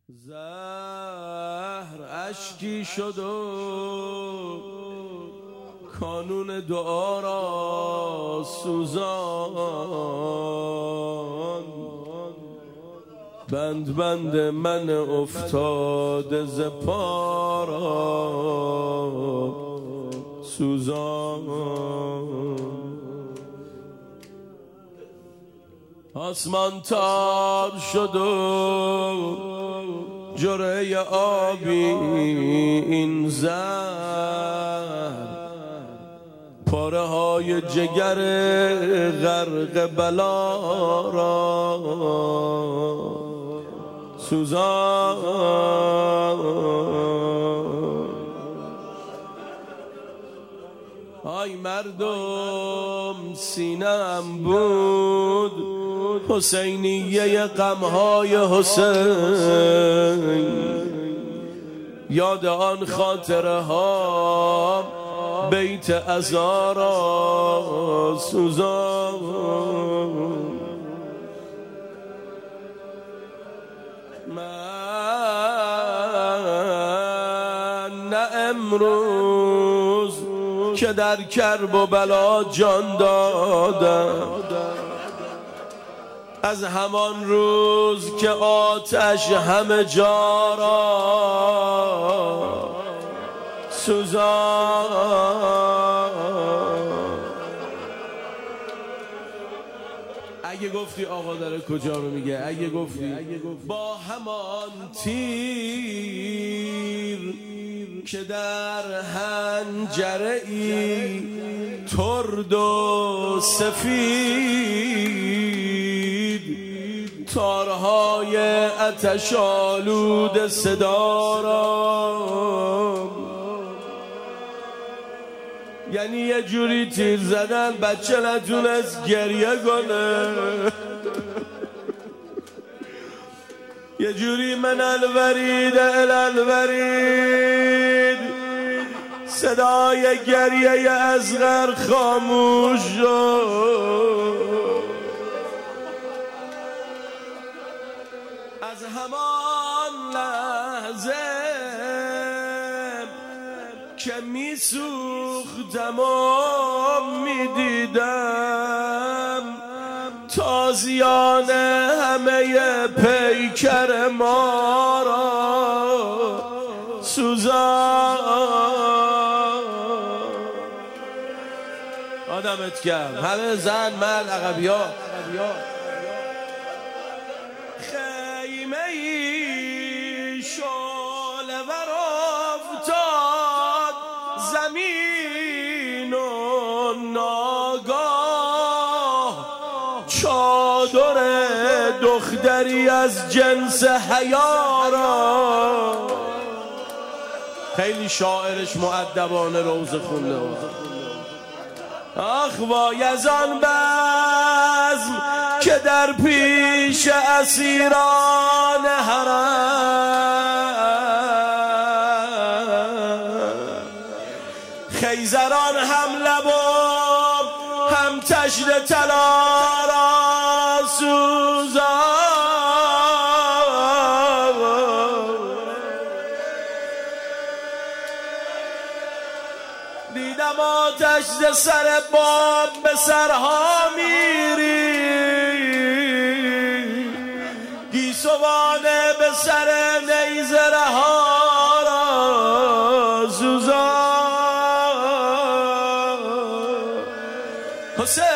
زهر اشکی شد و کانون دعا را سوزان، بند بند من افتاده ز پا را سوزان. آسمان تار شد و جرعه آبی این زهر، پاره های جگر غرق بلا را سوزان. آی مردم سینه‌ام بود حسینیه غمهای حسین، یاد آن خاطره ها بیت عزا را سوزان. من نه امروز که در کرب و بلا جان دادم، از همان روز که آتش همه جا را سوزان. اگه گفتی آقا داره کجا رو میگه، اگه گفتی با همان تیر که در حنجره ای ترد و سفید، تارهای آتش آلود صدا را، یعنی یه جوری تیر زدن بچه نتونست گریه کنه، یه جوری من الورید الورید صدای گریه اصغر خاموش شد. از همان لحظه که میسوختم و میدیدم تازیان همه پیکر ما را سوزان. آدمت کرد همه زن مرد عقبیا، خیمه ای شعله ور افتاد زمین و ناگاه چادر دختری از جنس حیا را. خیلی شاعرش مؤدبانه روزه خونده. آخ وای از آن بزم که در پیش اسیران حرم، خیزران هم لب و هم تشت طلا را سوزان. دیدم آتش ز سر بام به سرها میری، گیسوانه به سر نیزه رها را سوزان. حسین